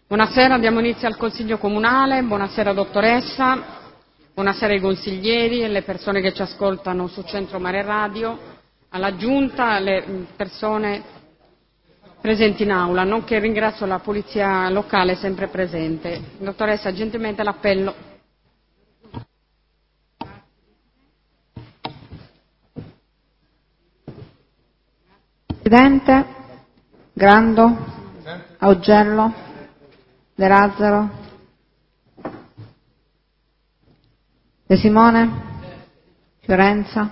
Buonasera, diamo inizio al Consiglio Comunale. Buonasera dottoressa, buonasera ai consiglieri e alle persone che ci ascoltano su Centro Mare Radio, alla Giunta, alle persone presenti in aula, nonché ringrazio la Polizia Locale sempre presente. Dottoressa, gentilmente l'appello. Presidente, Grando, Augello, De Lazzaro, De Simone, Fiorenza,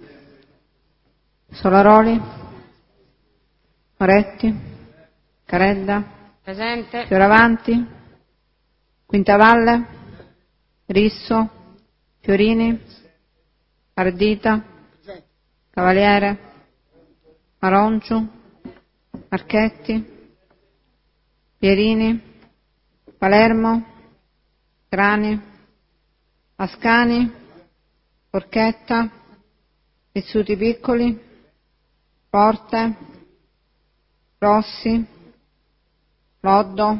Solaroli, Moretti, Caredda, Presente. Fioravanti, Quintavalle, Risso, Fiorini, Ardita, Cavaliere, Maronciu, Marchetti, Pierini, Palermo, Grani, Ascani, Porchetta, Pizzuti Piccoli, Porte, Rossi, Loddo.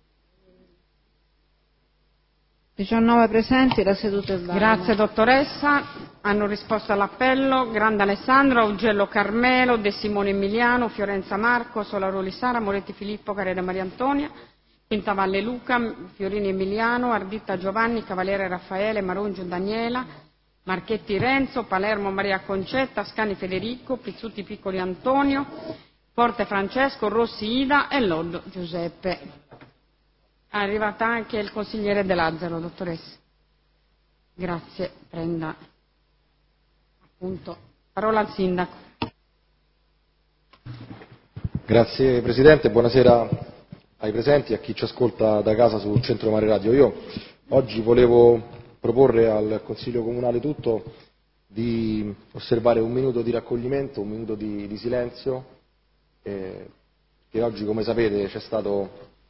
19 presenti, la seduta è valida. Grazie dottoressa. Hanno risposto all'appello Granda Alessandro, Augello Carmelo, De Simone Emiliano, Fiorenza Marco, Solaroli Sara, Moretti Filippo, Careda Maria Antonia, Quintavalle Luca, Fiorini Emiliano, Arditta Giovanni, Cavaliere Raffaele, Marongiu Daniela, Marchetti Renzo, Palermo Maria Concetta, Ascani Federico, Pizzuti Piccoli Antonio, Forte Francesco, Rossi Ida e Loddo Giuseppe. È arrivata anche il consigliere De Lazzaro, dottoressa. Grazie, prenda appunto parola al sindaco. Grazie Presidente, buonasera ai presenti e a chi ci ascolta da casa su Centro Mare Radio. Io oggi volevo proporre al Consiglio Comunale tutto di osservare un minuto di raccoglimento, un minuto di silenzio, che oggi, come sapete, c'è stata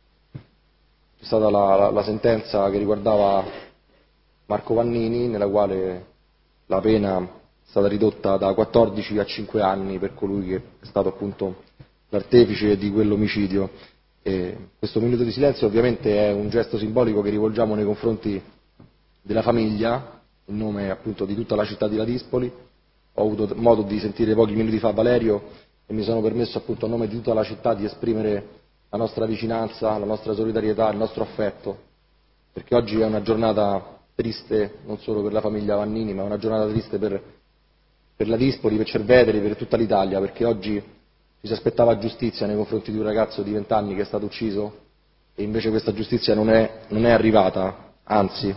la sentenza che riguardava Marco Vannini, nella quale la pena è stata ridotta da 14 a 5 anni per colui che è stato appunto l'artefice di quell'omicidio. Questo minuto di silenzio ovviamente è un gesto simbolico che rivolgiamo nei confronti della famiglia, in nome appunto di tutta la città di Ladispoli. Ho avuto modo di sentire pochi minuti fa Valerio e mi sono permesso appunto a nome di tutta la città di esprimere la nostra vicinanza, la nostra solidarietà, il nostro affetto, perché oggi è una giornata triste non solo per la famiglia Vannini, ma è una giornata triste per Ladispoli, per Cerveteri, per tutta l'Italia, perché oggi ci si aspettava giustizia nei confronti di un ragazzo di 20 anni che è stato ucciso e invece questa giustizia non è arrivata, anzi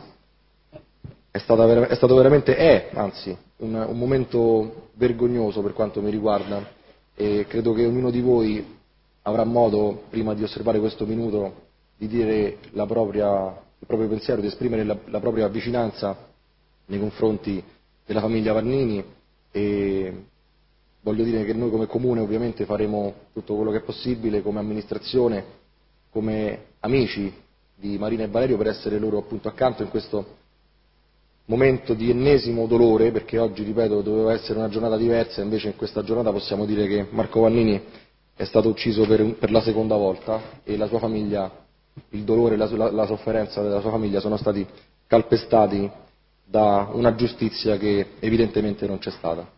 anzi un momento vergognoso per quanto mi riguarda, e credo che ognuno di voi avrà modo, prima di osservare questo minuto, di dire il proprio pensiero, di esprimere la propria vicinanza nei confronti della famiglia Vannini, e voglio dire che noi come Comune ovviamente faremo tutto quello che è possibile, come amministrazione, come amici di Marina e Valerio, per essere loro appunto accanto in questo momento di ennesimo dolore, perché oggi, ripeto, doveva essere una giornata diversa, invece in questa giornata possiamo dire che Marco Vannini è stato ucciso per la seconda volta e la sua famiglia, il dolore e la sofferenza della sua famiglia sono stati calpestati da una giustizia che evidentemente non c'è stata.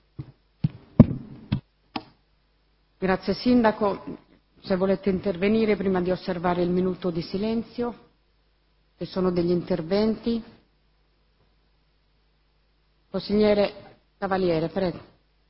Grazie Sindaco. Se volete intervenire prima di osservare il minuto di silenzio, ci sono degli interventi. Consigliere Cavaliere, prego.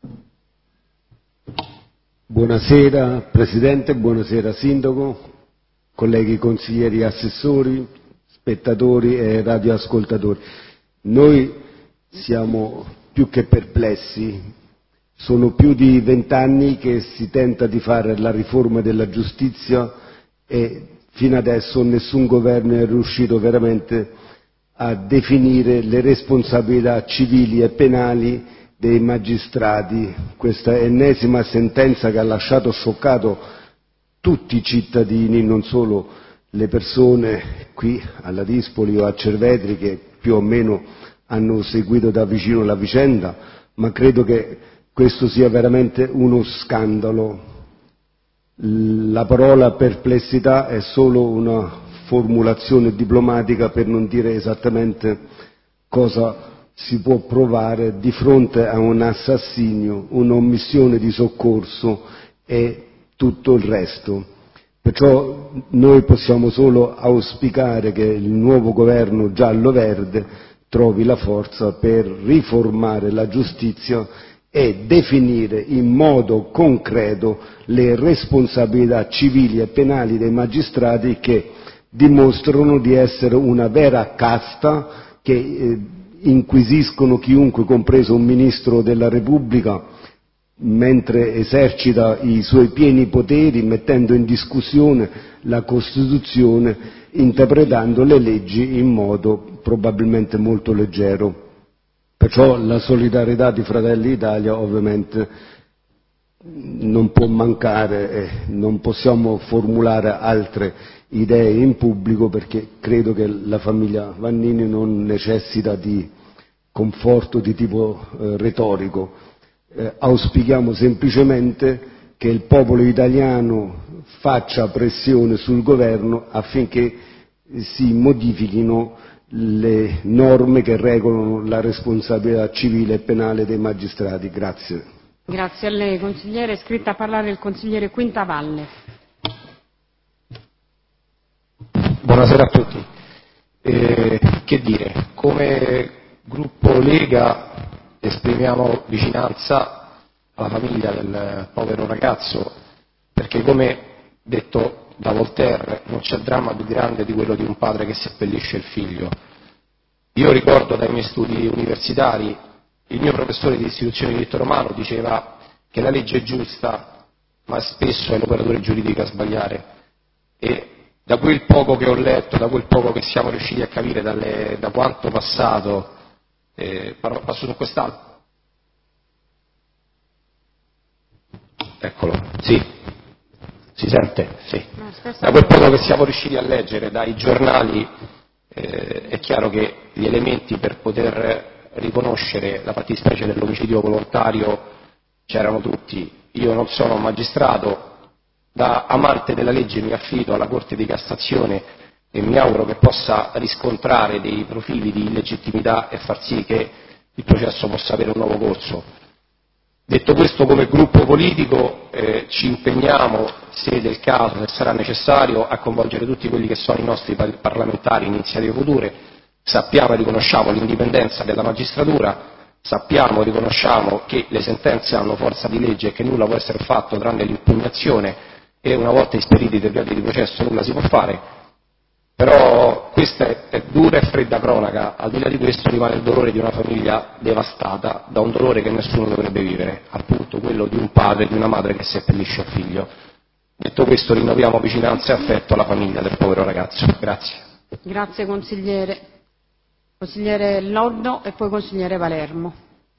Buonasera Presidente, buonasera Sindaco, colleghi consiglieri assessori, spettatori e radioascoltatori. Noi siamo più che perplessi, sono più di 20 anni che si tenta di fare la riforma della giustizia e fino adesso nessun governo è riuscito veramente a definire le responsabilità civili e penali dei magistrati. Questa ennesima sentenza che ha lasciato scioccato tutti i cittadini, non solo le persone qui a Ladispoli o a Cervetri che più o meno hanno seguito da vicino la vicenda, ma credo che questo sia veramente uno scandalo. La parola perplessità è solo una formulazione diplomatica per non dire esattamente cosa si può provare di fronte a un assassinio, un'omissione di soccorso e tutto il resto. Perciò noi possiamo solo auspicare che il nuovo governo giallo-verde trovi la forza per riformare la giustizia e definire in modo concreto le responsabilità civili e penali dei magistrati che dimostrano di essere una vera casta che inquisiscono chiunque, compreso un ministro della Repubblica, mentre esercita i suoi pieni poteri, mettendo in discussione la Costituzione, interpretando le leggi in modo probabilmente molto leggero. Perciò la solidarietà di Fratelli d'Italia ovviamente non può mancare e non possiamo formulare altre idee in pubblico, perché credo che la famiglia Vannini non necessita di conforto di tipo retorico. Auspichiamo semplicemente che il popolo italiano faccia pressione sul governo affinché si modifichino le norme che regolano la responsabilità civile e penale dei magistrati. Grazie. Grazie a lei, consigliere. È iscritta a parlare il consigliere Quintavalle. Buonasera a tutti. Che dire, come gruppo Lega esprimiamo vicinanza alla famiglia del povero ragazzo, perché, come detto da Voltaire, non c'è dramma più grande di quello di un padre che seppellisce il figlio. Io ricordo dai miei studi universitari, il mio professore di istituzione di diritto romano diceva che la legge è giusta, ma spesso è l'operatore giuridico a sbagliare. E da quel poco che ho letto, da quel poco che siamo riusciti a capire da quanto passato, passo su quest'altro. Eccolo, sì. Si sente? Sì. Da quel poco che siamo riusciti a leggere dai giornali, è chiaro che gli elementi per poter riconoscere la fattispecie dell'omicidio volontario c'erano tutti. Io non sono un magistrato, da amante della legge mi affido alla Corte di Cassazione e mi auguro che possa riscontrare dei profili di illegittimità e far sì che il processo possa avere un nuovo corso. Detto questo, come gruppo politico ci impegniamo, se del caso, se sarà necessario, a coinvolgere tutti quelli che sono i nostri parlamentari in iniziative future. Sappiamo e riconosciamo l'indipendenza della magistratura, sappiamo e riconosciamo che le sentenze hanno forza di legge e che nulla può essere fatto tranne l'impugnazione, e una volta esperiti i decreti di processo nulla si può fare. Però questa è dura e fredda cronaca. Al di là di questo rimane il dolore di una famiglia devastata da un dolore che nessuno dovrebbe vivere, appunto quello di un padre e di una madre che seppellisce il figlio. Detto questo, rinnoviamo vicinanza e affetto alla famiglia del povero ragazzo. Grazie. Grazie consigliere. Consigliere Loddo e poi consigliere Palermo.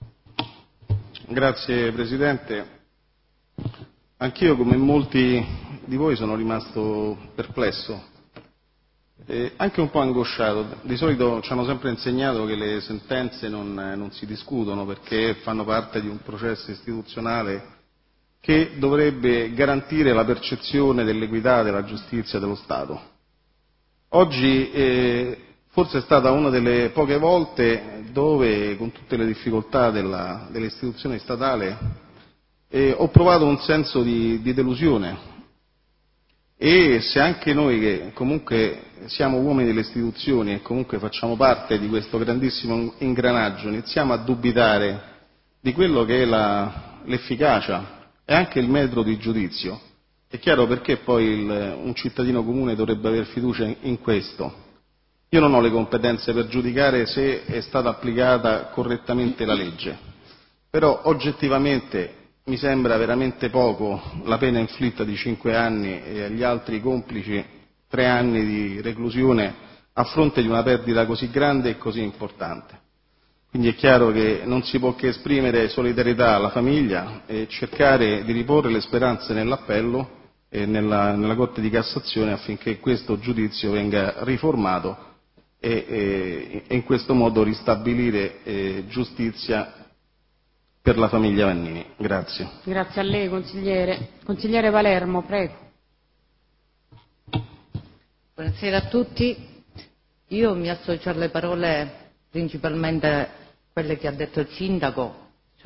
Grazie Presidente. Anch'io, come molti di voi, sono rimasto perplesso. Anche un po' angosciato. Di solito ci hanno sempre insegnato che le sentenze non si discutono perché fanno parte di un processo istituzionale che dovrebbe garantire la percezione dell'equità della giustizia dello Stato. Oggi forse è stata una delle poche volte dove, con tutte le difficoltà delle istituzioni statali, ho provato un senso di delusione. E se anche noi, che comunque siamo uomini delle istituzioni e comunque facciamo parte di questo grandissimo ingranaggio, iniziamo a dubitare di quello che è l'efficacia e anche il metro di giudizio, è chiaro perché poi un cittadino comune dovrebbe aver fiducia in questo. Io non ho le competenze per giudicare se è stata applicata correttamente la legge, però oggettivamente mi sembra veramente poco la pena inflitta di 5 anni e agli altri complici 3 anni di reclusione a fronte di una perdita così grande e così importante. Quindi è chiaro che non si può che esprimere solidarietà alla famiglia e cercare di riporre le speranze nell'appello e nella Corte di Cassazione affinché questo giudizio venga riformato e in questo modo ristabilire giustizia per la famiglia Vannini. Grazie. Grazie a lei consigliere. Consigliere Palermo, prego. Buonasera a tutti. Io mi associo alle parole, principalmente quelle che ha detto il sindaco,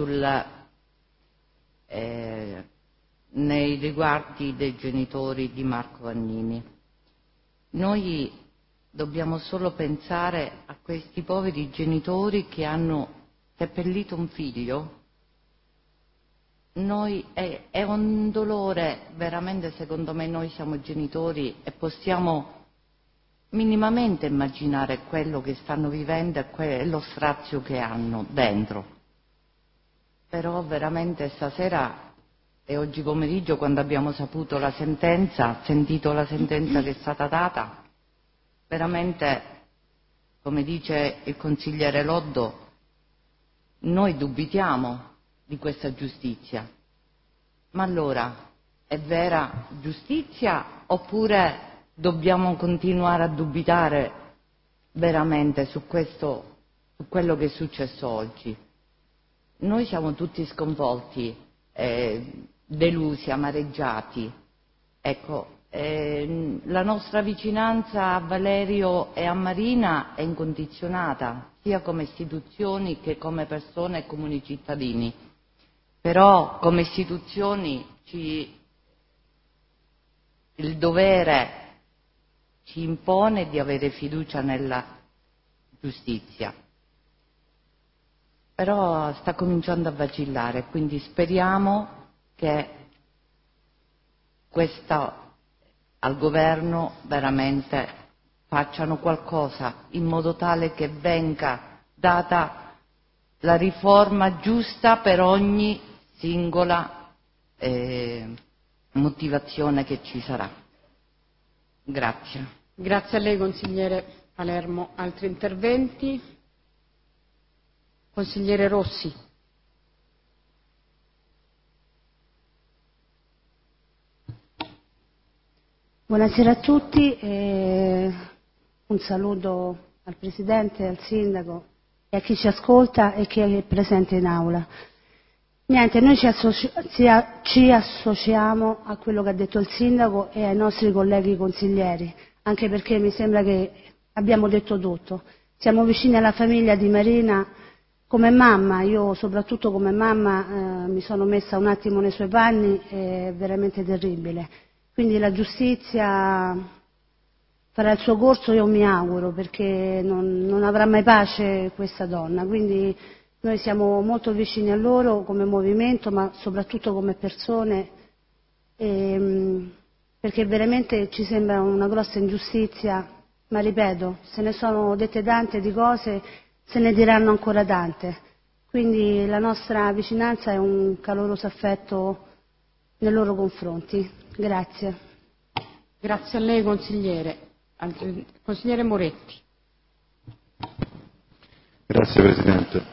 nei riguardi dei genitori di Marco Vannini. Noi dobbiamo solo pensare a questi poveri genitori che hanno seppellito un figlio. È un dolore, veramente, secondo me noi siamo genitori e possiamo minimamente immaginare quello che stanno vivendo e lo strazio che hanno dentro. Però veramente stasera e oggi pomeriggio, quando abbiamo sentito la sentenza che è stata data, veramente, come dice il consigliere Loddo, noi dubitiamo di questa giustizia. Ma allora è vera giustizia oppure dobbiamo continuare a dubitare veramente su quello che è successo oggi? Noi siamo tutti sconvolti, delusi, amareggiati. Ecco, la nostra vicinanza a Valerio e a Marina è incondizionata, sia come istituzioni che come persone e comuni cittadini. Però come istituzioni il dovere ci impone di avere fiducia nella giustizia. Però sta cominciando a vacillare, quindi speriamo che al governo veramente facciano qualcosa in modo tale che venga data la riforma giusta per ogni singola motivazione che ci sarà. Grazie. Grazie a lei, consigliere Palermo. Altri interventi? Consigliere Rossi. Buonasera a tutti, un saluto al Presidente, al Sindaco e a chi ci ascolta e chi è presente in aula. Niente, noi ci associamo a quello che ha detto il Sindaco e ai nostri colleghi consiglieri, anche perché mi sembra che abbiamo detto tutto. Siamo vicini alla famiglia di Marina. Come mamma, io soprattutto come mamma mi sono messa un attimo nei suoi panni, è veramente terribile. Quindi la giustizia farà il suo corso, io mi auguro, perché non avrà mai pace questa donna. Quindi noi siamo molto vicini a loro come movimento, ma soprattutto come persone, perché veramente ci sembra una grossa ingiustizia, ma ripeto, se ne sono dette tante di cose, se ne diranno ancora tante. Quindi la nostra vicinanza è un caloroso affetto nei loro confronti. Grazie. Grazie a lei, consigliere. Consigliere Moretti. Grazie Presidente.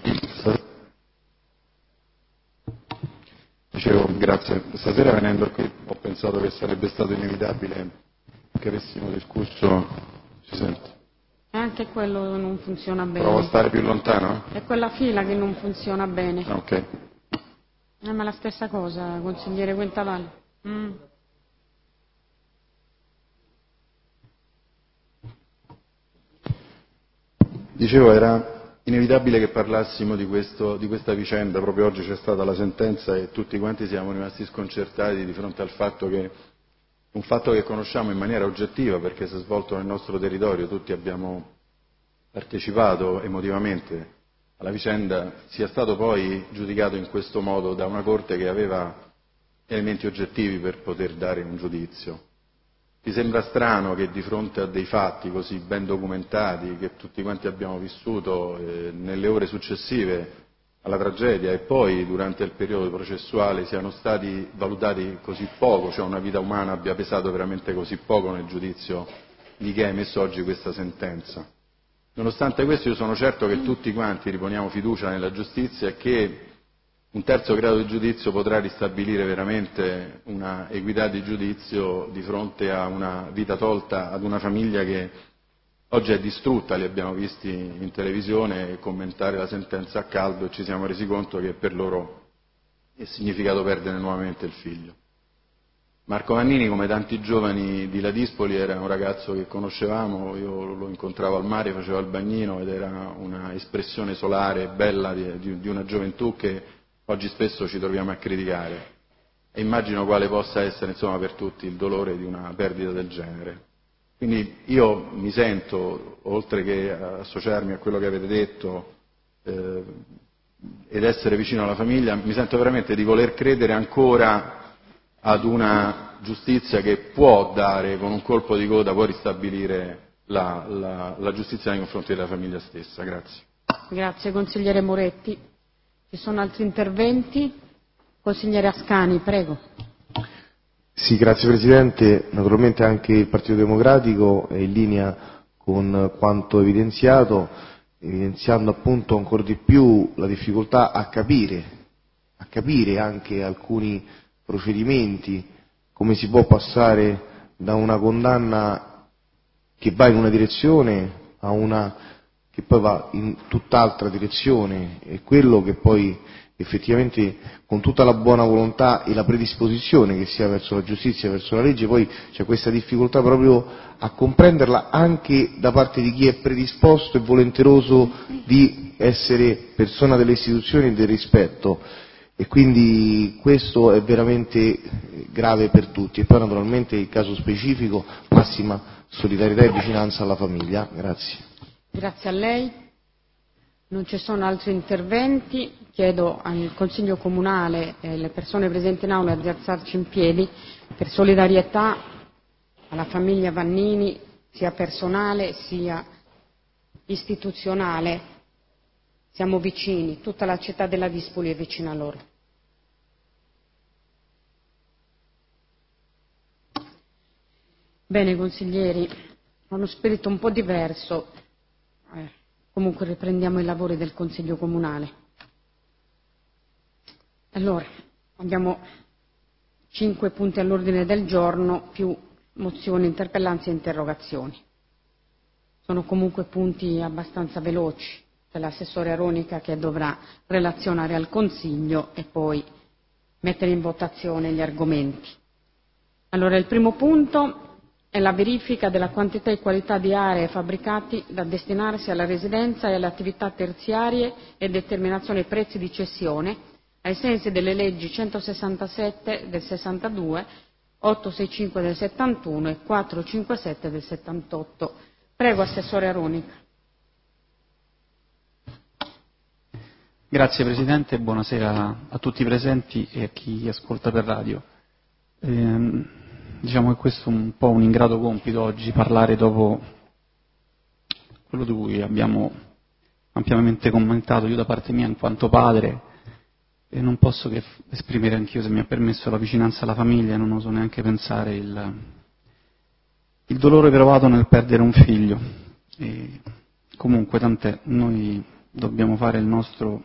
Dicevo, grazie. Stasera venendo qui ho pensato che sarebbe stato inevitabile che avessimo discusso. Si sente? E anche quello non funziona bene. Provo a stare più lontano? È quella fila che non funziona bene. Ok. Ma la stessa cosa, consigliere Quintavalle. Dicevo, era inevitabile che parlassimo di questa vicenda. Proprio oggi c'è stata la sentenza e tutti quanti siamo rimasti sconcertati di fronte al fatto che un fatto che conosciamo in maniera oggettiva, perché si è svolto nel nostro territorio, tutti abbiamo partecipato emotivamente alla vicenda, sia stato poi giudicato in questo modo da una Corte che aveva elementi oggettivi per poter dare un giudizio. Ti sembra strano che di fronte a dei fatti così ben documentati, che tutti quanti abbiamo vissuto nelle ore successive alla tragedia e poi durante il periodo processuale, siano stati valutati così poco, cioè una vita umana abbia pesato veramente così poco nel giudizio di chi ha emesso oggi questa sentenza? Nonostante questo io sono certo che tutti quanti riponiamo fiducia nella giustizia e che un terzo grado di giudizio potrà ristabilire veramente una equità di giudizio di fronte a una vita tolta ad una famiglia che oggi è distrutta. Li abbiamo visti in televisione commentare la sentenza a caldo e ci siamo resi conto che per loro è significato perdere nuovamente il figlio. Marco Vannini, come tanti giovani di Ladispoli, era un ragazzo che conoscevamo, io lo incontravo al mare, faceva il bagnino ed era una espressione solare, bella di una gioventù che oggi spesso ci troviamo a criticare. E immagino quale possa essere, insomma, per tutti il dolore di una perdita del genere. Quindi io mi sento, oltre che associarmi a quello che avete detto ed essere vicino alla famiglia, mi sento veramente di voler credere ancora ad una giustizia che può dare, con un colpo di coda, può ristabilire la giustizia nei confronti della famiglia stessa. Grazie. Grazie consigliere Moretti. Ci sono altri interventi? Consigliere Ascani, prego. Sì, grazie Presidente. Naturalmente anche il Partito Democratico è in linea con quanto evidenziato, evidenziando appunto ancora di più la difficoltà a capire anche alcuni procedimenti, come si può passare da una condanna che va in una direzione a una che poi va in tutt'altra direzione, e quello che poi effettivamente, con tutta la buona volontà e la predisposizione che si ha verso la giustizia, verso la legge, poi c'è questa difficoltà proprio a comprenderla anche da parte di chi è predisposto e volenteroso di essere persona delle istituzioni e del rispetto, e quindi questo è veramente grave per tutti. E poi naturalmente il caso specifico, massima solidarietà e vicinanza alla famiglia. Grazie. Grazie a lei. Non ci sono altri interventi. Chiedo al Consiglio Comunale e alle persone presenti in aula di alzarci in piedi per solidarietà alla famiglia Vannini, sia personale sia istituzionale. Siamo vicini, tutta la città della Dispoli è vicina a loro. Bene consiglieri, con uno spirito un po' diverso, comunque riprendiamo i lavori del Consiglio Comunale. Allora, abbiamo 5 punti all'ordine del giorno più mozioni, interpellanze e interrogazioni. Sono comunque punti abbastanza veloci. C'è l'assessore Aronica che dovrà relazionare al Consiglio e poi mettere in votazione gli argomenti. Allora, il primo punto è la verifica della quantità e qualità di aree e fabbricati da destinarsi alla residenza e alle attività terziarie e determinazione prezzi di cessione ai sensi delle leggi 167 del 62, 865 del 71 e 457 del 78. Prego, Assessore Aronica. Grazie Presidente, buonasera a tutti i presenti e a chi ascolta per radio. Diciamo che questo è un po' un ingrato compito oggi, parlare dopo quello di cui abbiamo ampiamente commentato io da parte mia in quanto padre, e non posso che esprimere anch'io, se mi ha permesso, la vicinanza alla famiglia, non oso neanche pensare il dolore provato nel perdere un figlio. E comunque tant'è, noi dobbiamo fare il nostro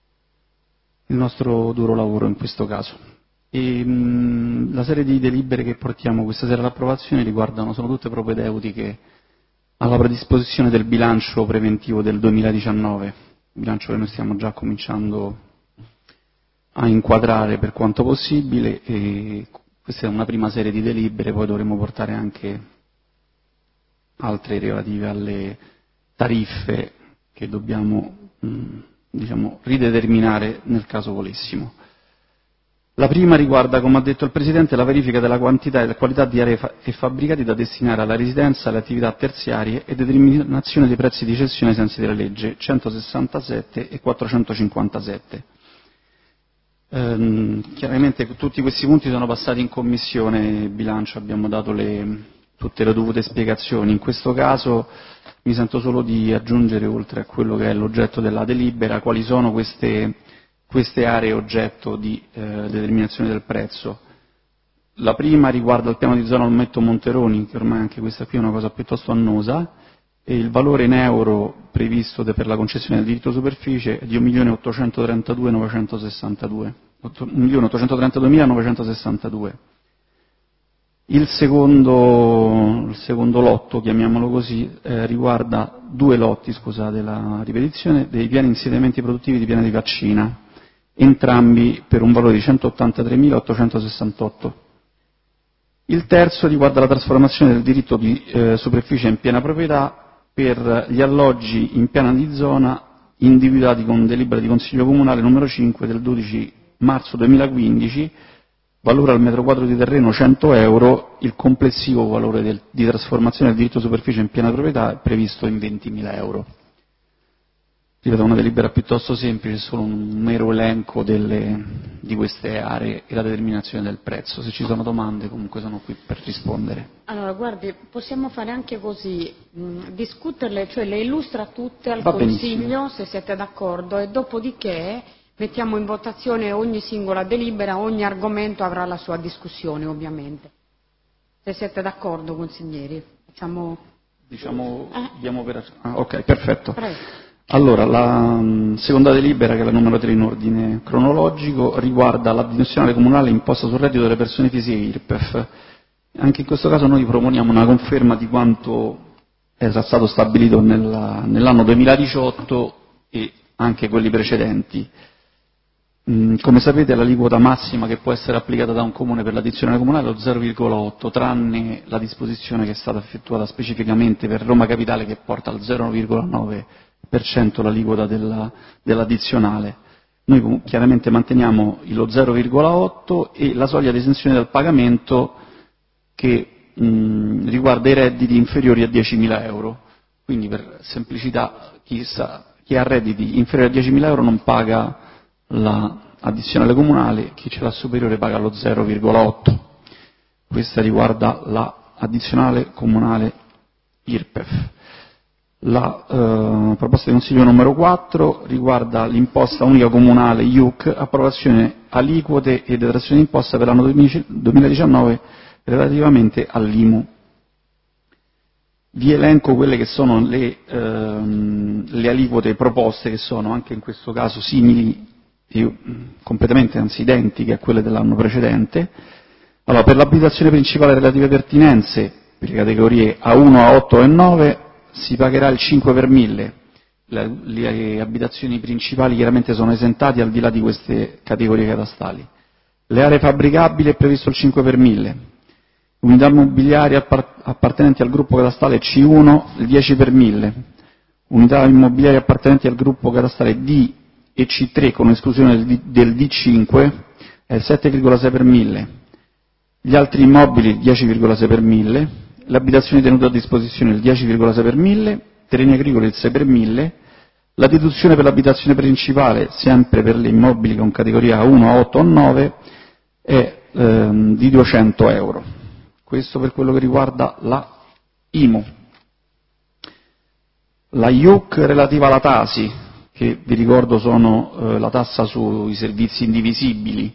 duro lavoro in questo caso. La serie di delibere che portiamo questa sera all'approvazione sono tutte propedeutiche alla predisposizione del bilancio preventivo del 2019, bilancio che noi stiamo già cominciando a inquadrare per quanto possibile, e questa è una prima serie di delibere, poi dovremo portare anche altre relative alle tariffe che dobbiamo rideterminare nel caso volessimo. La prima riguarda, come ha detto il Presidente, la verifica della quantità e della qualità di aree e fabbricati da destinare alla residenza, alle attività terziarie e determinazione dei prezzi di cessione ai sensi della legge 167 e 457. Chiaramente tutti questi punti sono passati in Commissione Bilancio, abbiamo dato tutte le dovute spiegazioni. In questo caso mi sento solo di aggiungere, oltre a quello che è l'oggetto della delibera, quali sono queste aree oggetto di determinazione del prezzo. La prima riguarda il piano di zona Olmetto Monteroni, che ormai anche questa qui è una cosa piuttosto annosa, e il valore in euro previsto per la concessione del diritto superficie è di 1.832.962. Il secondo lotto, chiamiamolo così, riguarda 2 lotti, scusate la ripetizione, dei piani insediamenti produttivi di Piana di Vaccina, entrambi per un valore di 183.868. Il terzo riguarda la trasformazione del diritto di superficie in piena proprietà per gli alloggi in piana di zona individuati con delibera di Consiglio Comunale numero 5 del 12 marzo 2015, valore al metro quadro di terreno 100 euro, il complessivo valore di trasformazione del diritto di superficie in piena proprietà è previsto in 20.000 euro. Ripeto, una delibera piuttosto semplice, solo un mero elenco di queste aree e la determinazione del prezzo. Se ci sono domande comunque sono qui per rispondere. Allora, guardi, possiamo fare anche così, discuterle, cioè le illustra tutte al Va Consiglio, benissimo. se siete d'accordo, e dopodiché mettiamo in votazione ogni singola delibera, ogni argomento avrà la sua discussione ovviamente. Se siete d'accordo, consiglieri, facciamo... Abbiamo ok, perfetto. Prego. Allora, la seconda delibera, che è la numero 3 in ordine cronologico, riguarda l'addizionale comunale imposta sul reddito delle persone fisiche IRPEF. Anche in questo caso noi proponiamo una conferma di quanto era stato stabilito nell'anno 2018 e anche quelli precedenti. Come sapete, l'aliquota massima che può essere applicata da un comune per l'addizione comunale è lo 0,8, tranne la disposizione che è stata effettuata specificamente per Roma Capitale, che porta al 0,9% l'aliquota dell'addizionale. Noi chiaramente manteniamo lo 0,8 e la soglia di esenzione dal pagamento che riguarda i redditi inferiori a 10.000 euro. Quindi, per semplicità, chi ha redditi inferiori a 10.000 euro non paga la addizionale comunale, chi ce l'ha superiore paga lo 0,8. Questa riguarda la addizionale comunale IRPEF. La proposta di Consiglio numero 4 riguarda l'imposta unica comunale IUC, approvazione aliquote e detrazione d'imposta per l'anno 2019 relativamente all'IMU. Vi elenco quelle che sono le aliquote proposte, che sono anche in questo caso simili, completamente anzi identiche a quelle dell'anno precedente. Allora, per l'abitazione principale relative pertinenze, per le categorie A1, A8 e 9, si pagherà il 5 per 1000. Le abitazioni principali chiaramente sono esentate al di là di queste categorie catastali. Le aree fabbricabili è previsto il 5 per 1000. Unità immobiliari appartenenti al gruppo catastale C1, il 10 per 1000. Unità immobiliari appartenenti al gruppo catastale D e C3 con esclusione del D5 è il 7,6 per 1000. Gli altri immobili 10,6 per 1000. Le abitazioni tenute a disposizione il 10,6 per 1000. Terreni agricoli il 6 per 1000. La deduzione per l'abitazione principale, sempre per gli immobili con categoria A1, A8 o 9, è di 200 euro. Questo per quello che riguarda la IMU. La IUC relativa alla TASI, che vi ricordo sono la tassa sui servizi indivisibili.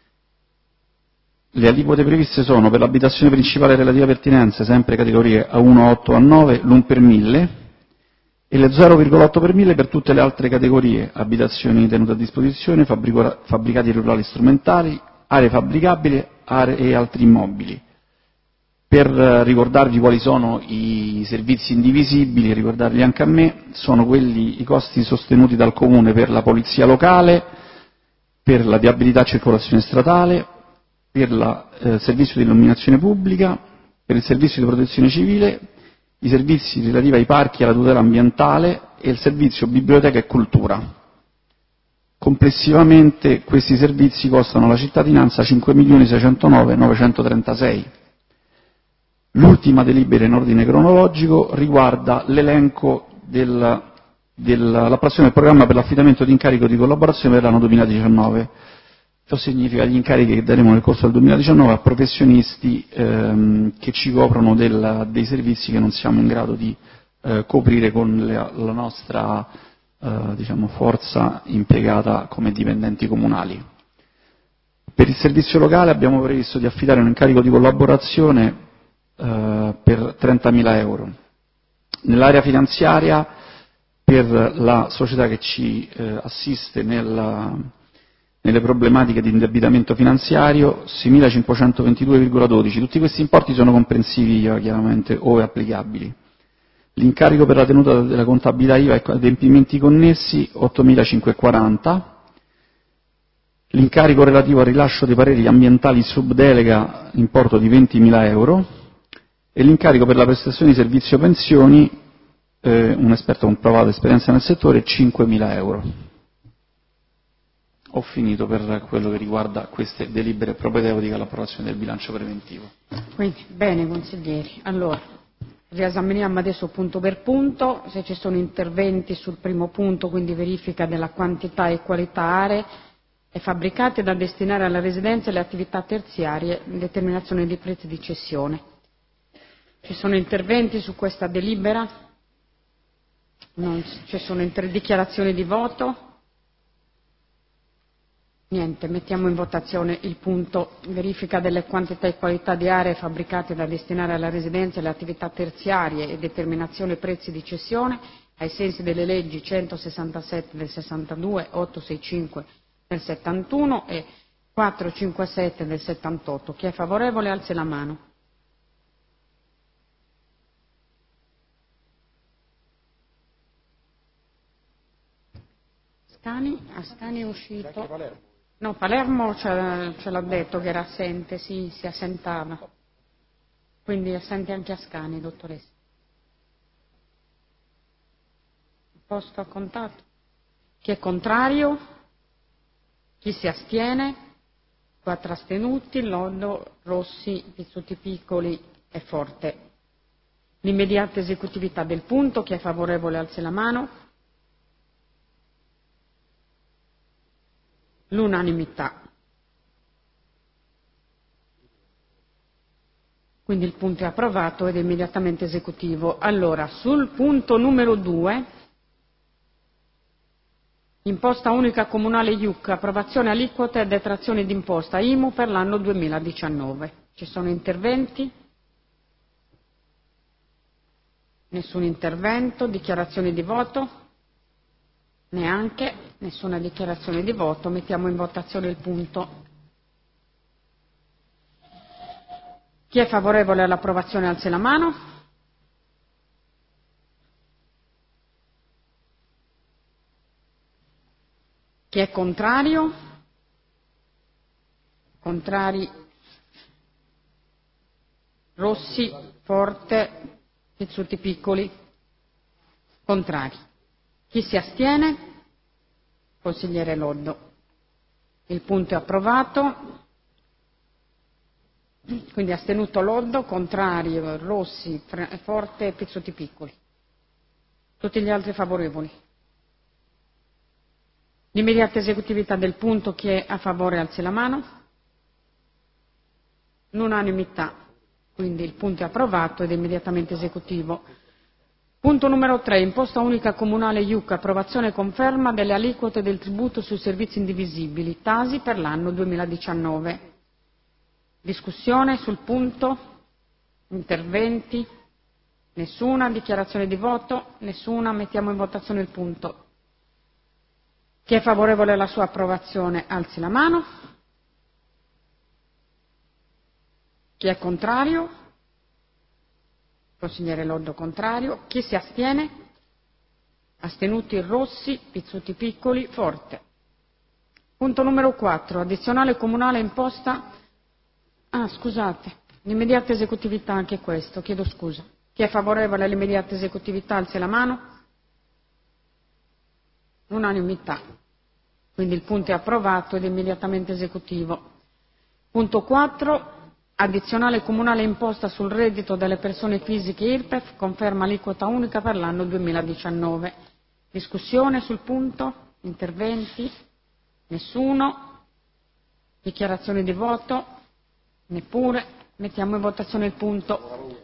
Le aliquote previste sono per l'abitazione principale relativa pertinenza, sempre categorie A1, A8, A9, l'1 per 1000, e le 0,8 per 1000 per tutte le altre categorie: abitazioni tenute a disposizione, fabbricati rurali strumentali, aree fabbricabili e altri immobili. Per ricordarvi quali sono i servizi indivisibili, ricordarli anche a me, sono quelli, i costi sostenuti dal Comune per la polizia locale, per la viabilità e circolazione stradale, per il servizio di illuminazione pubblica, per il servizio di protezione civile, i servizi relativi ai parchi e alla tutela ambientale e il servizio biblioteca e cultura. Complessivamente questi servizi costano alla cittadinanza 5.609.936. L'ultima delibera in ordine cronologico riguarda l'elenco dell'approvazione del programma per l'affidamento di incarico di collaborazione per l'anno 2019. Ciò significa gli incarichi che daremo nel corso del 2019 a professionisti che ci coprono dei servizi che non siamo in grado di coprire con la nostra forza impiegata come dipendenti comunali. Per il servizio locale abbiamo previsto di affidare un incarico di collaborazione per 30.000 euro. Nell'area finanziaria, per la società che ci assiste nelle problematiche di indebitamento finanziario, 6.522,12. Tutti questi importi sono comprensivi IVA, chiaramente, ove applicabili. L'incarico per la tenuta della contabilità IVA e adempimenti connessi, 8.540. l'incarico relativo al rilascio dei pareri ambientali subdelega importo di 20.000 euro e l'incarico per la prestazione di servizio pensioni, un esperto con provata esperienza nel settore, 5.000 euro. Ho finito per quello che riguarda queste delibere propedeutiche all'approvazione del bilancio preventivo. Quindi, bene consiglieri, allora riesaminiamo adesso punto per punto, se ci sono interventi sul primo punto, quindi verifica della quantità e qualità aree e fabbricati da destinare alla residenza e alle attività terziarie, determinazione dei prezzi di cessione. Ci sono interventi su questa delibera? Non ci sono dichiarazioni di voto? Niente, mettiamo in votazione il punto verifica delle quantità e qualità di aree fabbricate da destinare alla residenza e alle attività terziarie e determinazione prezzi di cessione ai sensi delle leggi 167 del 62, 865 del 71 e 457 del 78. Chi è favorevole alzi la mano. Ascani è uscito. No, Palermo ce l'ha detto che era assente, sì, si assentava. Quindi è assente anche Ascani, dottoressa. Posto a contatto. Chi è contrario? Chi si astiene? 4 astenuti, Loddo, Rossi, Pizzuti Piccoli e Forte. L'immediata esecutività del punto, chi è favorevole alzi la mano. L'unanimità. Quindi il punto è approvato ed è immediatamente esecutivo. Allora, sul punto numero 2, imposta unica comunale IUC, approvazione aliquote e detrazioni d'imposta IMU per l'anno 2019. Ci sono interventi? Nessun intervento. Dichiarazioni di voto? Neanche. Nessuna dichiarazione di voto. Mettiamo in votazione il punto. Chi è favorevole all'approvazione alzi la mano. Chi è contrario? Contrari Rossi, Forte, Pizzuti Piccoli. Contrari. Chi si astiene? Consigliere Loddo. Il punto è approvato. Quindi astenuto Loddo, contrario Rossi, Forte e Pizzuti Piccoli. Tutti gli altri favorevoli. L'immediata esecutività del punto, chi è a favore alzi la mano. L'unanimità. Quindi il punto è approvato ed è immediatamente esecutivo. Punto numero 3, imposta unica comunale IUC, approvazione e conferma delle aliquote del tributo sui servizi indivisibili, TASI per l'anno 2019. Discussione sul punto? Interventi? Nessuna? Dichiarazione di voto? Nessuna? Mettiamo in votazione il punto. Chi è favorevole alla sua approvazione alzi la mano. Chi è contrario? Consigliere Loddo contrario. Chi si astiene? Astenuti Rossi, Pizzuti Piccoli, Forte. Punto numero 4. Addizionale comunale imposta. Scusate, l'immediata esecutività anche questo, chiedo scusa. Chi è favorevole all'immediata esecutività alzi la mano. Unanimità. Quindi il punto è approvato ed è immediatamente esecutivo. Punto 4. Addizionale comunale imposta sul reddito delle persone fisiche IRPEF, conferma aliquota unica per l'anno 2019. Discussione sul punto? Interventi? Nessuno? Dichiarazioni di voto? Neppure. Mettiamo in votazione il punto.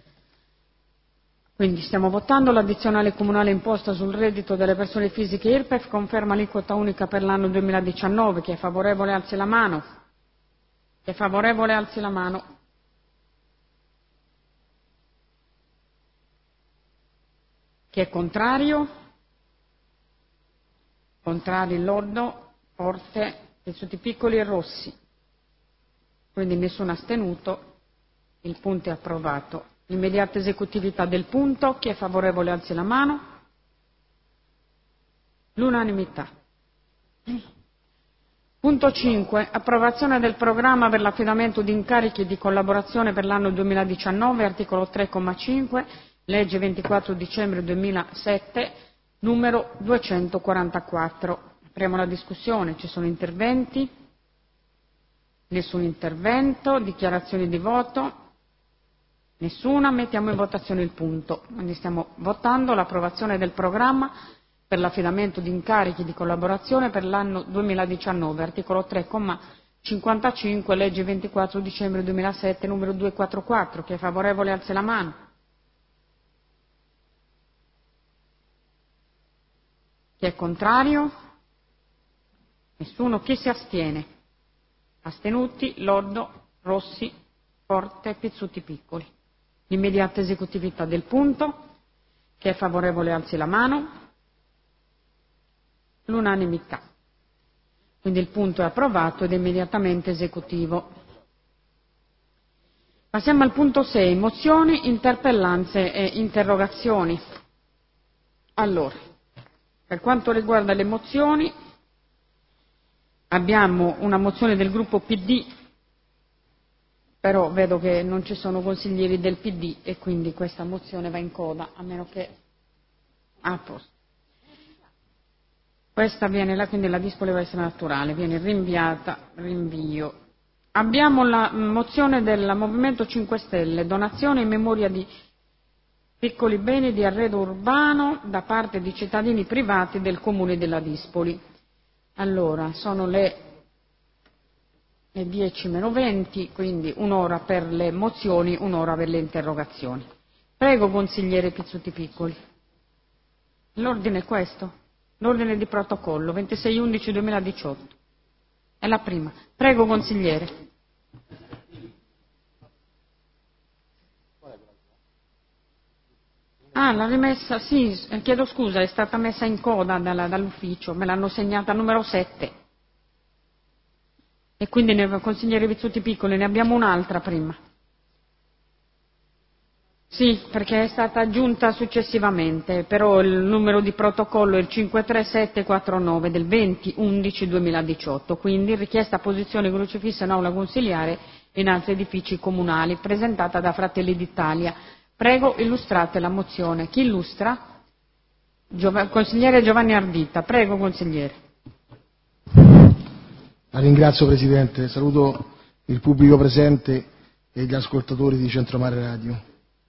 Quindi stiamo votando l'addizionale comunale imposta sul reddito delle persone fisiche IRPEF, conferma aliquota unica per l'anno 2019. Chi è favorevole alzi la mano. Chi è favorevole alzi la mano. Chi è contrario? Contrari Loddo, Forte, Pizzuti Piccoli e Rossi. Quindi nessun astenuto. Il punto è approvato. L'immediata esecutività del punto. Chi è favorevole alzi la mano. L'unanimità. Punto 5. Approvazione del programma per l'affidamento di incarichi di collaborazione per l'anno 2019, articolo 3,5, legge 24 dicembre 2007, numero 244. Apriamo la discussione. Ci sono interventi? Nessun intervento. Dichiarazioni di voto? Nessuna. Mettiamo in votazione il punto. Quindi stiamo votando l'approvazione del programma per l'affidamento di incarichi di collaborazione per l'anno 2019, articolo 3,55, legge 24 dicembre 2007, numero 244. Chi è favorevole alzi la mano. Chi è contrario? Nessuno. Chi si astiene? Astenuti, Loddo, Rossi, Forte, Pizzuti Piccoli. L'immediata esecutività del punto. Chi è favorevole alzi la mano. L'unanimità. Quindi il punto è approvato ed è immediatamente esecutivo. Passiamo al punto 6, mozioni, interpellanze e interrogazioni. Allora, per quanto riguarda le mozioni, abbiamo una mozione del gruppo PD, però vedo che non ci sono consiglieri del PD e quindi questa mozione va in coda, a meno che... a posto. Questa viene là, quindi la dispo deve essere naturale, viene rinviata, rinvio. Abbiamo la mozione del Movimento 5 Stelle, donazione in memoria di piccoli beni di arredo urbano da parte di cittadini privati del Comune della Dispoli. Allora, sono le 10:20, quindi un'ora per le mozioni, un'ora per le interrogazioni. Prego, consigliere Pizzuti Piccoli. L'ordine è questo? L'ordine di protocollo 26/11/2018. È la prima. Prego, consigliere. Ah, l'ha rimessa, sì, chiedo scusa, è stata messa in coda dall'ufficio, me l'hanno segnata numero 7. E quindi, consigliere Pizzuti Piccoli, ne abbiamo un'altra prima. Sì, perché è stata aggiunta successivamente, però il numero di protocollo è il 53749 del 20/11/2018, quindi richiesta posizione crocifissa in aula consiliare e in altri edifici comunali, presentata da Fratelli d'Italia. Prego, illustrate la mozione. Chi illustra? Consigliere Giovanni Ardita. Prego, consigliere. La ringrazio, Presidente. Saluto il pubblico presente e gli ascoltatori di Centromare Radio.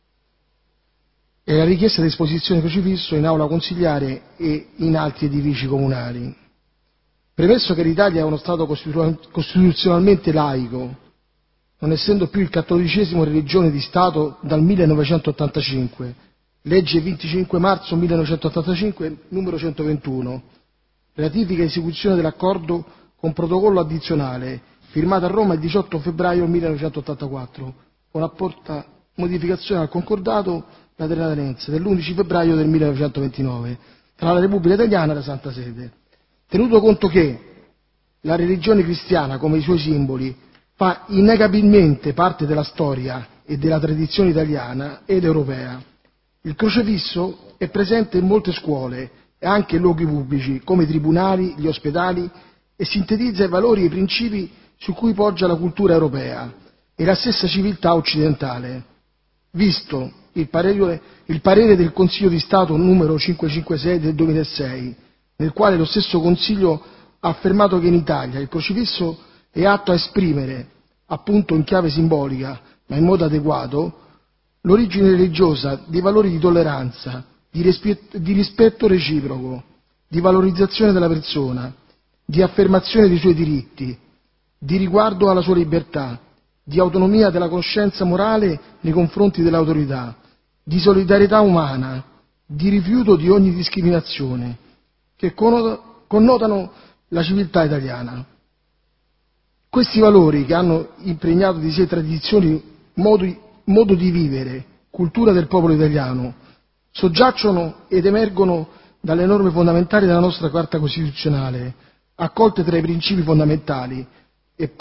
È la richiesta di esposizione crocifisso in aula consiliare e in altri edifici comunali. Premesso che l'Italia è uno Stato costituzionalmente laico, non essendo più il cattolicesimo religione di Stato dal 1985, legge 25 marzo 1985, numero 121, ratifica e esecuzione dell'accordo con protocollo addizionale, firmato a Roma il 18 febbraio 1984, con apporta modificazione al concordato lateranense dell'11 febbraio del 1929 tra la Repubblica Italiana e la Santa Sede. Tenuto conto che la religione cristiana, come i suoi simboli, fa innegabilmente parte della storia e della tradizione italiana ed europea, il crocefisso è presente in molte scuole e anche in luoghi pubblici come i tribunali, gli ospedali e sintetizza i valori e i principi su cui poggia la cultura europea e la stessa civiltà occidentale, visto il parere del Consiglio di Stato numero 556 del 2006, nel quale lo stesso Consiglio ha affermato che in Italia il crocifisso è atto a esprimere, appunto in chiave simbolica, ma in modo adeguato, l'origine religiosa dei valori di tolleranza, di rispetto reciproco, di valorizzazione della persona, di affermazione dei suoi diritti, di riguardo alla sua libertà, di autonomia della coscienza morale nei confronti dell'autorità, di solidarietà umana, di rifiuto di ogni discriminazione, che connotano la civiltà italiana. Questi valori, che hanno impregnato di sé tradizioni, modo di vivere, cultura del popolo italiano, soggiacciono ed emergono dalle norme fondamentali della nostra Carta Costituzionale, accolte tra i principi fondamentali e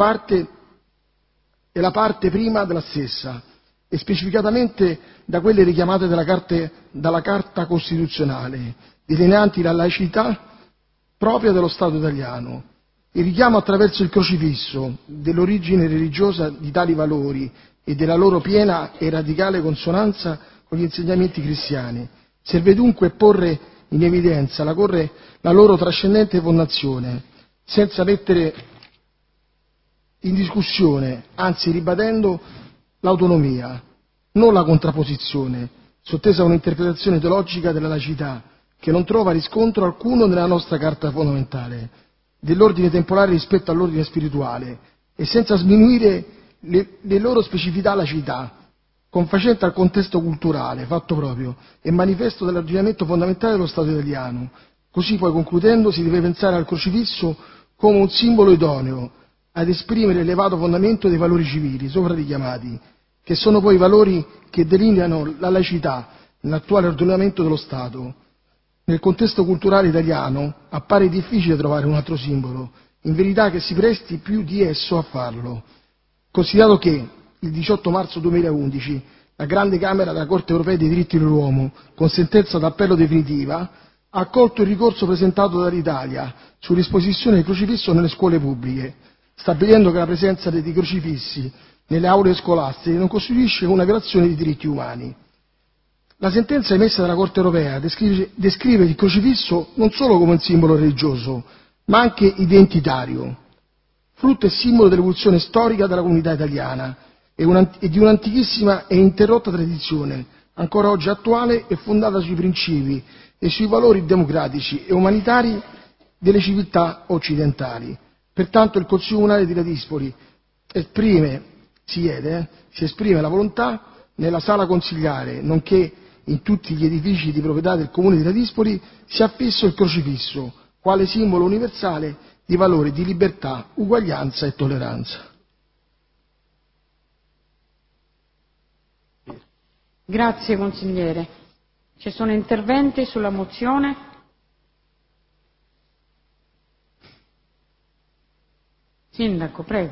la parte prima della stessa, e specificatamente da quelle richiamate dalla Carta Costituzionale, delineanti la laicità propria dello Stato italiano, Il richiamo attraverso il crocifisso dell'origine religiosa di tali valori e della loro piena e radicale consonanza con gli insegnamenti cristiani serve dunque porre in evidenza la loro trascendente fondazione, senza mettere in discussione, anzi ribadendo l'autonomia, non la contrapposizione, sottesa a un'interpretazione teologica della laicità, che non trova riscontro alcuno nella nostra Carta fondamentale, dell'ordine temporale rispetto all'ordine spirituale, e senza sminuire le loro specificità laicità, confacente al contesto culturale, fatto proprio, e manifesto dell'ordinamento fondamentale dello Stato italiano. Così poi, concludendo, si deve pensare al crocifisso come un simbolo idoneo ad esprimere l'elevato fondamento dei valori civili sopra richiamati, che sono poi i valori che delineano la laicità nell'attuale ordinamento dello Stato. Nel contesto culturale italiano appare difficile trovare un altro simbolo, in verità, che si presti più di esso a farlo, considerato che il 18 marzo 2011 la Grande Camera della Corte Europea dei Diritti dell'Uomo, con sentenza d'appello definitiva, ha accolto il ricorso presentato dall'Italia sull'esposizione del crocifisso nelle scuole pubbliche, stabilendo che la presenza dei crocifissi nelle aule scolastiche non costituisce una violazione di diritti umani. La sentenza emessa dalla Corte Europea descrive il crocifisso non solo come un simbolo religioso, ma anche identitario, frutto e simbolo dell'evoluzione storica della comunità italiana e di un'antichissima e interrotta tradizione, ancora oggi attuale e fondata sui principi e sui valori democratici e umanitari delle civiltà occidentali. Pertanto il Consiglio Comunale di Ladispoli si esprime la volontà nella sala consigliare, nonché in tutti gli edifici di proprietà del Comune di Ladispoli, sia affisso il crocifisso, quale simbolo universale di valori di libertà, uguaglianza e tolleranza. Grazie consigliere. Ci sono interventi sulla mozione? Sindaco, prego.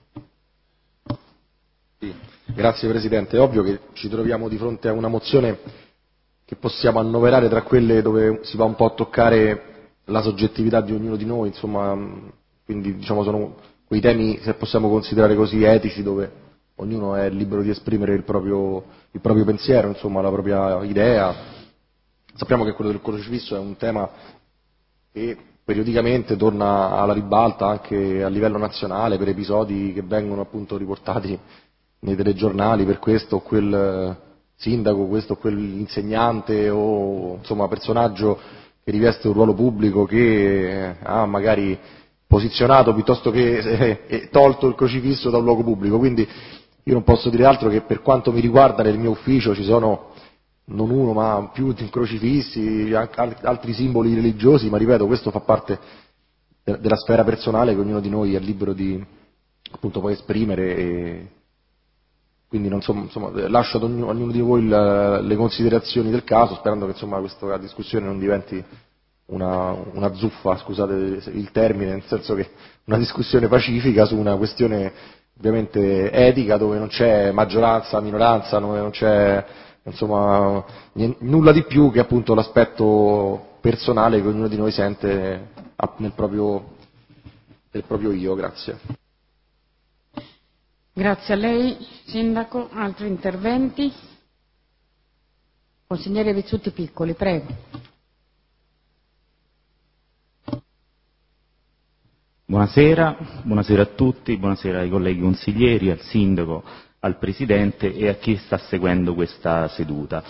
Sì, grazie Presidente. È ovvio che ci troviamo di fronte a una mozione che possiamo annoverare tra quelle dove si va un po' a toccare la soggettività di ognuno di noi, insomma, quindi diciamo sono quei temi, se possiamo considerare così, etici, dove ognuno è libero di esprimere il proprio pensiero, insomma, la propria idea. Sappiamo che quello del crocifisso è un tema che periodicamente torna alla ribalta anche a livello nazionale per episodi che vengono appunto riportati nei telegiornali per questo o quel sindaco, questo o quell'insegnante o insomma personaggio che riveste un ruolo pubblico che ha magari posizionato piuttosto che tolto il crocifisso da un luogo pubblico. Quindi io non posso dire altro che per quanto mi riguarda nel mio ufficio ci sono non uno ma più di crocifissi, altri simboli religiosi, ma ripeto, questo fa parte della sfera personale che ognuno di noi è libero di appunto poi esprimere e quindi insomma, lascio ad ognuno di voi le considerazioni del caso, sperando che insomma questa discussione non diventi una zuffa, scusate il termine, nel senso che una discussione pacifica su una questione ovviamente etica dove non c'è maggioranza, minoranza, dove non c'è insomma nulla di più che appunto l'aspetto personale che ognuno di noi sente nel proprio io. Grazie. Grazie a lei, Sindaco. Altri interventi? Consigliere Rizzuti Piccoli, prego. Buonasera a tutti, buonasera ai colleghi consiglieri, al Sindaco, al Presidente e a chi sta seguendo questa seduta.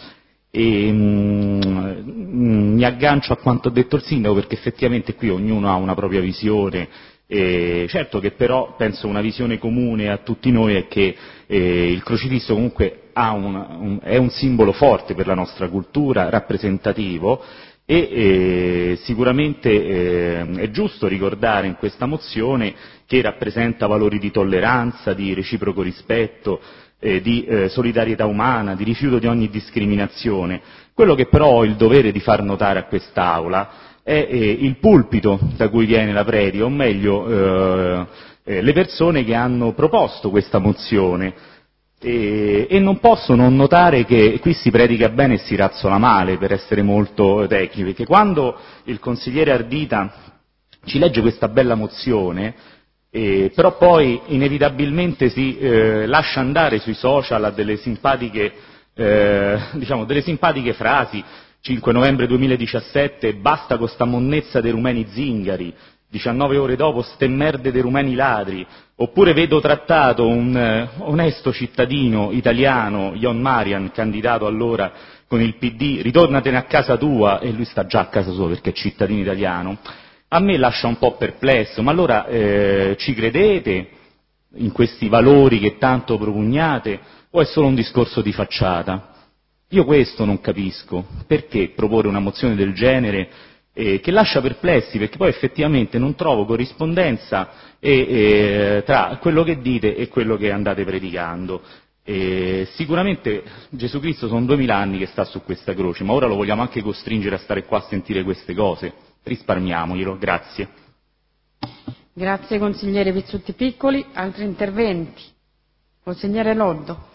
Mi aggancio a quanto ha detto il Sindaco perché effettivamente qui ognuno ha una propria visione. Certo che però penso una visione comune a tutti noi è che il crocifisso comunque è un simbolo forte per la nostra cultura, rappresentativo e sicuramente è giusto ricordare in questa mozione che rappresenta valori di tolleranza, di reciproco rispetto, di solidarietà umana, di rifiuto di ogni discriminazione. Quello che però ho il dovere di far notare a quest'Aula è il pulpito da cui viene la predica, o meglio le persone che hanno proposto questa mozione e non posso non notare che qui si predica bene e si razzola male, per essere molto tecnici, perché quando il consigliere Ardita ci legge questa bella mozione, però poi inevitabilmente si lascia andare sui social a delle simpatiche frasi. 5 novembre 2017, basta con sta monnezza dei rumeni zingari, 19 ore dopo ste merde dei rumeni ladri, oppure vedo trattato un onesto cittadino italiano, Jon Marian, candidato allora con il PD, ritornatene a casa tua, e lui sta già a casa sua perché è cittadino italiano. A me lascia un po' perplesso, ma allora ci credete in questi valori che tanto propugnate o è solo un discorso di facciata? Io questo non capisco, perché proporre una mozione del genere che lascia perplessi, perché poi effettivamente non trovo corrispondenza tra quello che dite e quello che andate predicando. Sicuramente Gesù Cristo sono 2000 anni che sta su questa croce, ma ora lo vogliamo anche costringere a stare qua a sentire queste cose? Risparmiamoglielo, grazie. Grazie consigliere Pizzuti Piccoli. Altri interventi? Consigliere Loddo.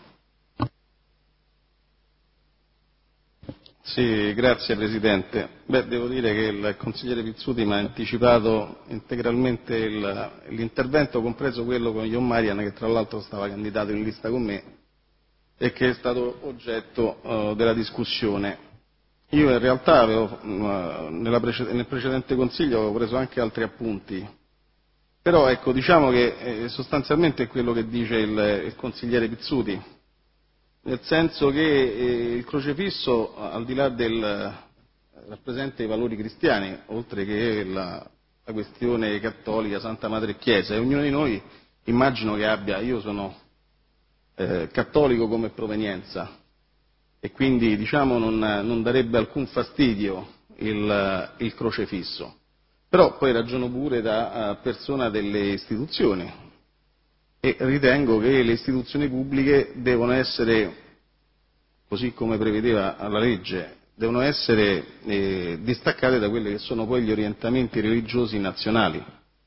Sì, grazie Presidente. Devo dire che il consigliere Pizzuti mi ha anticipato integralmente l'intervento, compreso quello con Jon Marian, che tra l'altro stava candidato in lista con me e che è stato oggetto della discussione. Io in realtà nel precedente Consiglio avevo preso anche altri appunti, però ecco, diciamo che sostanzialmente è quello che dice il consigliere Pizzuti, nel senso che il crocefisso, al di là rappresenta i valori cristiani, oltre che la questione cattolica, Santa Madre Chiesa, e ognuno di noi immagino che abbia, io sono cattolico come provenienza, e quindi diciamo non darebbe alcun fastidio il crocefisso, però poi ragiono pure da persona delle istituzioni e ritengo che le istituzioni pubbliche devono essere, così come prevedeva la legge, devono essere distaccate da quelli che sono poi gli orientamenti religiosi nazionali.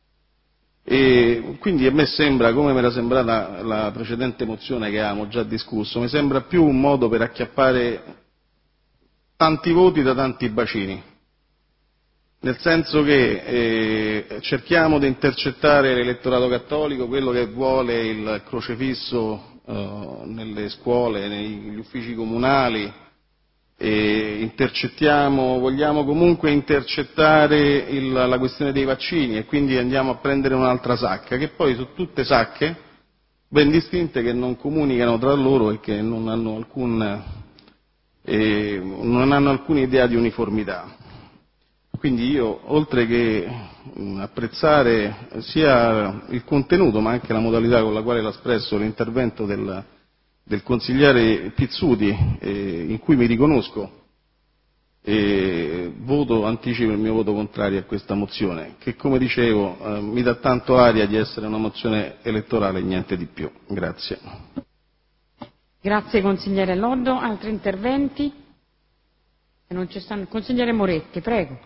E quindi a me sembra, come mi era sembrata la precedente mozione che avevamo già discusso, mi sembra più un modo per acchiappare tanti voti da tanti bacini, nel senso che cerchiamo di intercettare l'elettorato cattolico, quello che vuole il crocefisso nelle scuole, negli uffici comunali, vogliamo comunque intercettare la questione dei vaccini e quindi andiamo a prendere un'altra sacca, che poi sono tutte sacche ben distinte che non comunicano tra loro e che non hanno alcuna idea di uniformità. Quindi io, oltre che apprezzare sia il contenuto ma anche la modalità con la quale l'ha espresso l'intervento del consigliere Pizzuti, in cui mi riconosco, anticipo il mio voto contrario a questa mozione, che come dicevo mi dà tanto aria di essere una mozione elettorale e niente di più. Grazie. Grazie consigliere Loddo. Altri interventi? Se non ci stanno, consigliere Moretti, prego.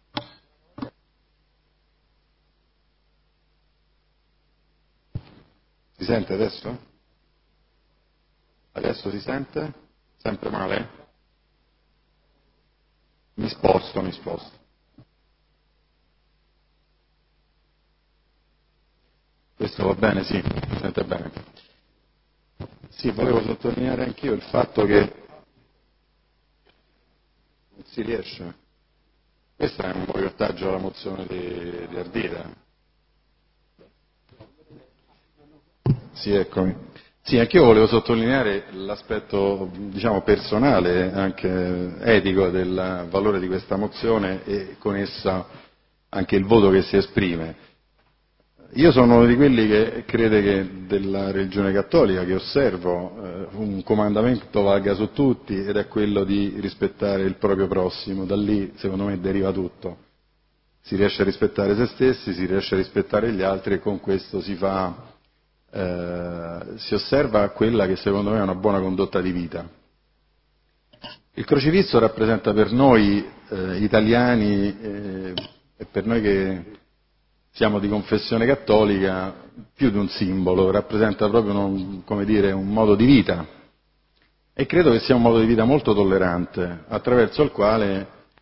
Si sente adesso? Adesso si sente? Sempre male? Mi sposto. Questo va bene? Sì, si sente bene. Sì, volevo sottolineare anch'io il fatto che non si riesce. Questo è un boicottaggio alla mozione di Ardita. Sì, eccomi. Sì, anch'io volevo sottolineare l'aspetto, diciamo, personale, anche etico del valore di questa mozione e con essa anche il voto che si esprime. Io sono uno di quelli che crede che della religione cattolica, che osservo, un comandamento valga su tutti ed è quello di rispettare il proprio prossimo. Da lì, secondo me, deriva tutto. Si riesce a rispettare se stessi, si riesce a rispettare gli altri e con questo si osserva quella che secondo me è una buona condotta di vita. Il crocifisso rappresenta per noi italiani e per noi che siamo di confessione cattolica più di un simbolo, rappresenta proprio un modo di vita e credo che sia un modo di vita molto tollerante, attraverso il quale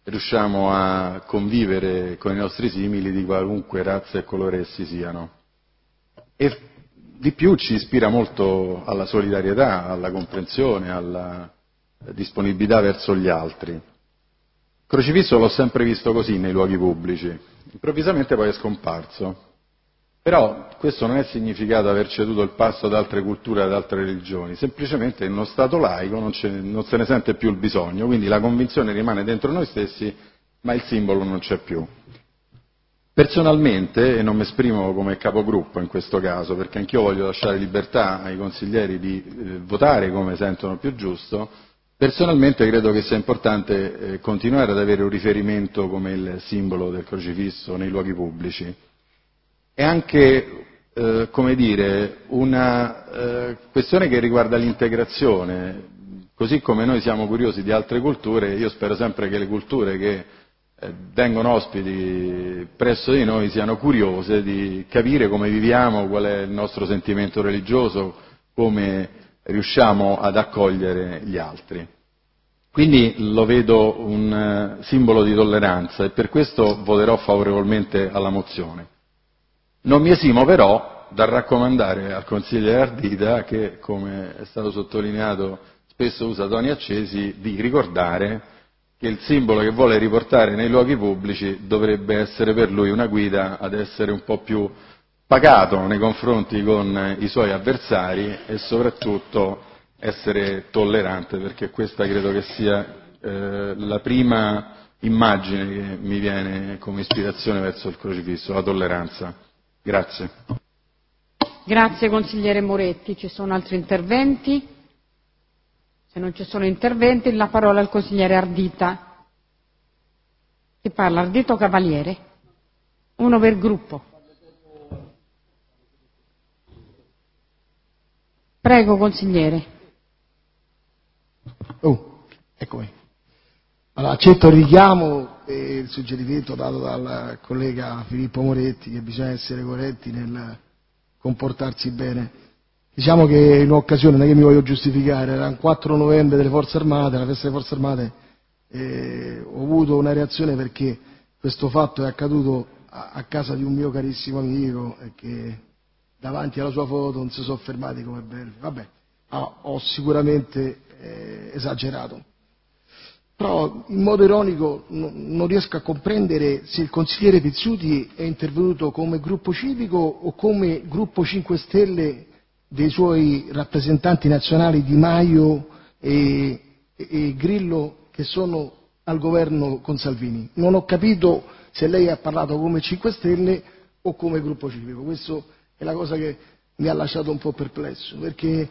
riusciamo a convivere con i nostri simili di qualunque razza e colore essi siano. E di più ci ispira molto alla solidarietà, alla comprensione, alla disponibilità verso gli altri. Il crocifisso l'ho sempre visto così nei luoghi pubblici, improvvisamente poi è scomparso. Però questo non è significato aver ceduto il passo ad altre culture, ad altre religioni, semplicemente in uno Stato laico non se ne sente più il bisogno, quindi la convinzione rimane dentro noi stessi, ma il simbolo non c'è più. Personalmente, e non mi esprimo come capogruppo in questo caso, perché anch'io voglio lasciare libertà ai consiglieri di votare come sentono più giusto, personalmente credo che sia importante continuare ad avere un riferimento come il simbolo del crocifisso nei luoghi pubblici. È anche, come dire, una questione che riguarda l'integrazione. Così come noi siamo curiosi di altre culture, io spero sempre che le culture che vengono ospiti presso di noi siano curiose di capire come viviamo, qual è il nostro sentimento religioso, come riusciamo ad accogliere gli altri. Quindi lo vedo un simbolo di tolleranza e per questo voterò favorevolmente alla mozione. Non mi esimo però dal raccomandare al consigliere Ardita che, come è stato sottolineato, spesso usa toni accesi, di ricordare che il simbolo che vuole riportare nei luoghi pubblici dovrebbe essere per lui una guida ad essere un po' più pacato nei confronti con i suoi avversari e soprattutto essere tollerante, perché questa credo che sia la prima immagine che mi viene come ispirazione verso il crocifisso, la tolleranza. Grazie. Grazie consigliere Moretti. Ci sono altri interventi? Se non ci sono interventi, la parola al consigliere Ardita. Chi parla, Ardita o Cavaliere? Uno per gruppo. Prego consigliere. Eccomi. Allora, accetto il richiamo e il suggerimento dato dal collega Filippo Moretti che bisogna essere corretti nel comportarsi bene. Diciamo che in un'occasione, non è che mi voglio giustificare, era il 4 novembre delle Forze Armate, la festa delle Forze Armate, ho avuto una reazione perché questo fatto è accaduto a casa di un mio carissimo amico e che davanti alla sua foto non si sono fermati come belli. Vabbè, ho sicuramente esagerato. Però in modo ironico non riesco a comprendere se il consigliere Pizzuti è intervenuto come gruppo civico o come gruppo 5 Stelle dei suoi rappresentanti nazionali Di Maio e Grillo che sono al governo con Salvini. Non ho capito se lei ha parlato come 5 Stelle o come gruppo civico. Questa è la cosa che mi ha lasciato un po' perplesso, perché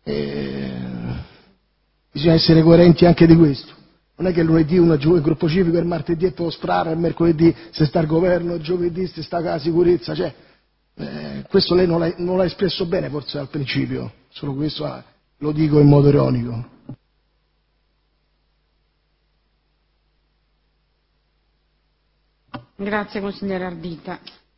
bisogna essere coerenti anche di questo. Non è che lunedì uno gioca il gruppo civico, il martedì è per Sprara, il mercoledì se sta al governo, il giovedì se sta con la sicurezza. Cioè, questo lei non l'ha espresso bene forse al principio, solo questo lo dico in modo ironico. Grazie consigliere Ardita.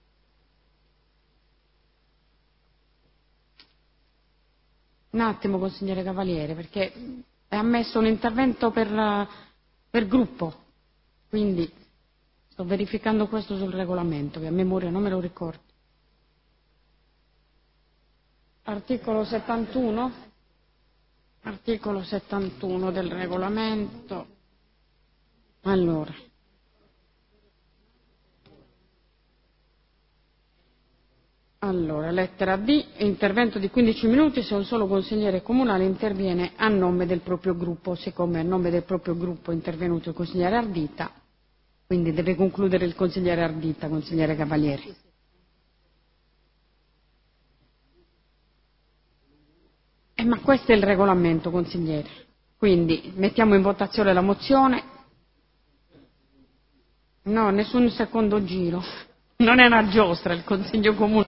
Un attimo consigliere Cavaliere, perché è ammesso un intervento per gruppo, quindi sto verificando questo sul regolamento, che a memoria non me lo ricordo. Articolo 71? Articolo 71 del regolamento. Allora, lettera D, intervento di 15 minuti se un solo consigliere comunale interviene a nome del proprio gruppo. Siccome a nome del proprio gruppo è intervenuto il consigliere Ardita, quindi deve concludere il consigliere Ardita, consigliere Cavalieri. Ma questo è il regolamento, consigliere. Quindi mettiamo in votazione la mozione. No, nessun secondo giro. Non è una giostra il Consiglio Comunale.